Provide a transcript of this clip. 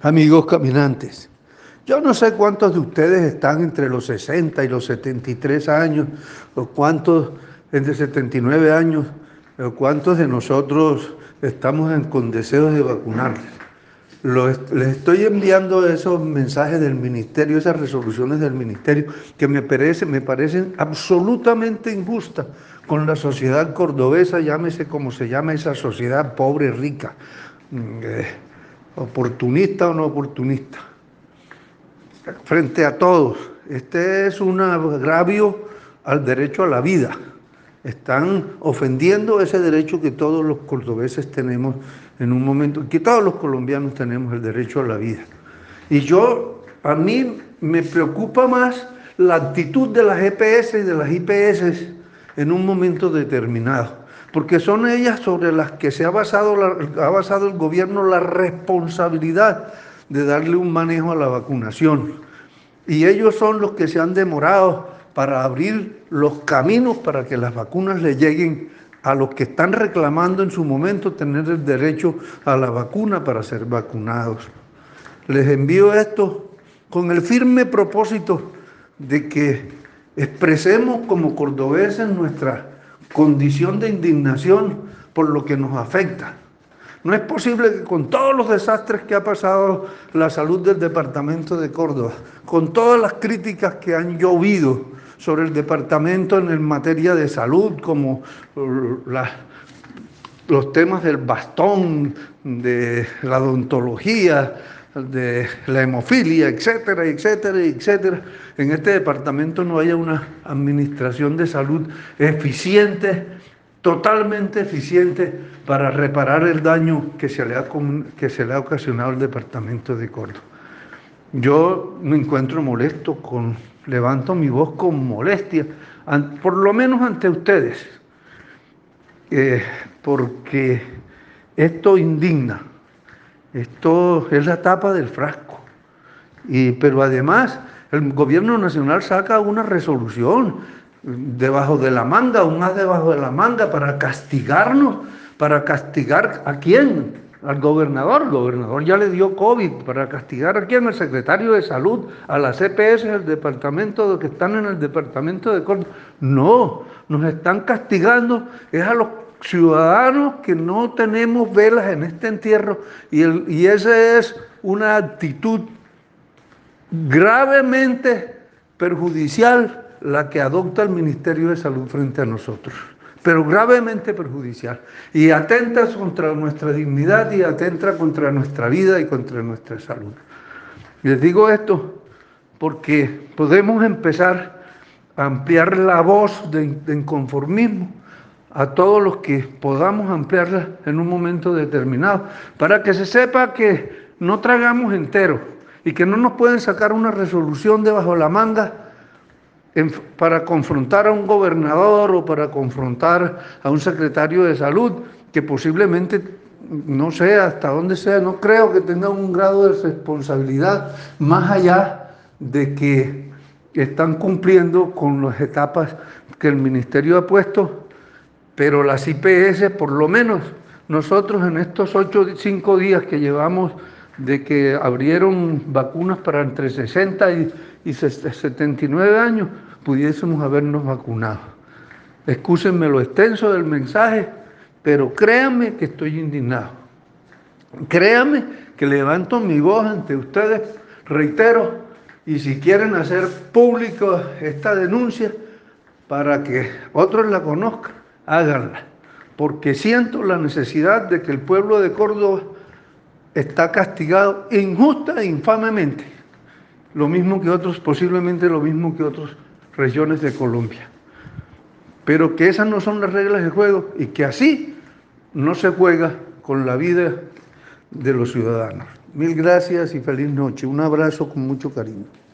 Amigos caminantes, yo no sé cuántos de ustedes están entre los 60 y los 73 años, o cuántos entre 79 años, o cuántos de nosotros estamos con deseos de vacunarles. Les estoy enviando esos mensajes del ministerio, esas resoluciones del ministerio, que me parecen absolutamente injustas con la sociedad cordobesa, llámese como se llama esa sociedad pobre, rica, oportunista o no oportunista, frente a todos. Este es un agravio al derecho a la vida. Están ofendiendo ese derecho que todos los cordobeses tenemos en un momento, que todos los colombianos tenemos, el derecho a la vida. Y a mí me preocupa más la actitud de las EPS y de las IPS en un momento determinado, porque son ellas sobre las que ha basado el gobierno la responsabilidad de darle un manejo a la vacunación. Y ellos son los que se han demorado para abrir los caminos para que las vacunas le lleguen a los que están reclamando en su momento tener el derecho a la vacuna para ser vacunados. Les envío esto con el firme propósito de que expresemos como cordobeses nuestra condición de indignación por lo que nos afecta. No es posible que con todos los desastres que ha pasado la salud del departamento de Córdoba, con todas las críticas que han llovido sobre el departamento en materia de salud, como los temas del bastón, de la odontología, de la hemofilia, etcétera, etcétera, etcétera, en este departamento no haya una administración de salud eficiente, totalmente eficiente para reparar el daño que se le ha ocasionado al departamento de Córdoba. Yo me encuentro molesto, levanto mi voz con molestia, por lo menos ante ustedes, porque esto indigna, esto es la tapa del frasco, pero además el gobierno nacional saca una resolución debajo de la manga, un as debajo de la manga para castigarnos. ¿Para castigar a quién? Al gobernador. El gobernador ya le dio COVID. ¿Para castigar a quién? Al secretario de salud, a las EPS del departamento, que están en el departamento de Córdoba. No, nos están castigando es a los ciudadanos que no tenemos velas en este entierro, y esa es una actitud gravemente perjudicial la que adopta el Ministerio de Salud frente a nosotros, pero gravemente perjudicial, y atenta contra nuestra dignidad y atenta contra nuestra vida y contra nuestra salud. Les digo esto porque podemos empezar a ampliar la voz de inconformismo a todos los que podamos ampliarla en un momento determinado, para que se sepa que no tragamos entero y que no nos pueden sacar una resolución debajo de la manga para confrontar a un gobernador o para confrontar a un secretario de salud que posiblemente, no sé hasta dónde sea, no creo que tenga un grado de responsabilidad más allá de que están cumpliendo con las etapas que el ministerio ha puesto, pero las IPS, por lo menos nosotros en estos 5 días que llevamos de que abrieron vacunas para entre 60 y 79 años, pudiésemos habernos vacunado. Excúsenme lo extenso del mensaje, pero créanme que estoy indignado. Créanme que levanto mi voz ante ustedes, reitero, y si quieren hacer público esta denuncia para que otros la conozcan, háganla, porque siento la necesidad de que el pueblo de Córdoba está castigado injusta e infamemente, lo mismo que otros, posiblemente lo mismo que otras regiones de Colombia, pero que esas no son las reglas del juego y que así no se juega con la vida de los ciudadanos. Mil gracias y feliz noche. Un abrazo con mucho cariño.